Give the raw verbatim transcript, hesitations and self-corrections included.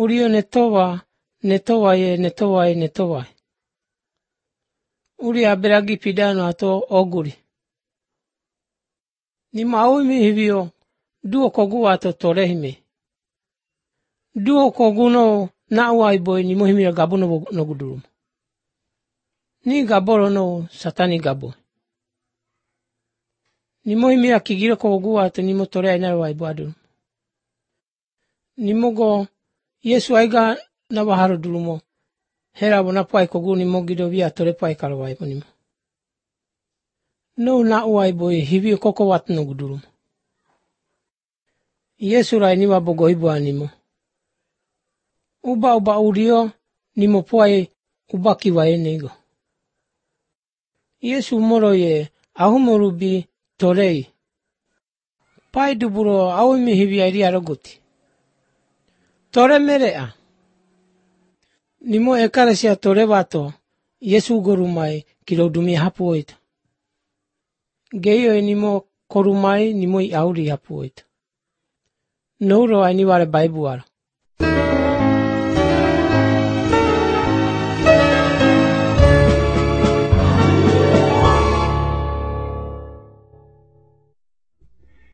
Urio ne towa, ne towa e, ne towa e, ne towa e. Uri aberagi pidano ato oguri. Ni maui hivyo, duo kogu ato torehime. Duo kogu no na uai boy ni mohimira gabo no, no gudurum. Ni gaboro no satani gabo. Ni mohimira kigiro kogu ato ni motore aina uai boadum. Ni mogo Yesu aiga na baharo durumo. Hera bona pai kogu ni mogido via tore pai kalawai bonimo. No na uai boy hivyo koko wat no gudurum. Yesu rai ni wabogo ibu animo. Uba uba urio ni mopoai uba kiwa enego. Yesu moro ye ahumorubi torei. Pai duburo awimi hivi airi arogoti. Tore merea. Nimo ekarasia tore wato Yesu gorumai kilodumi hapu oita. Geio e nimo korumai nimo i auri hapu oita. Nouro ai ni wale baibu wala.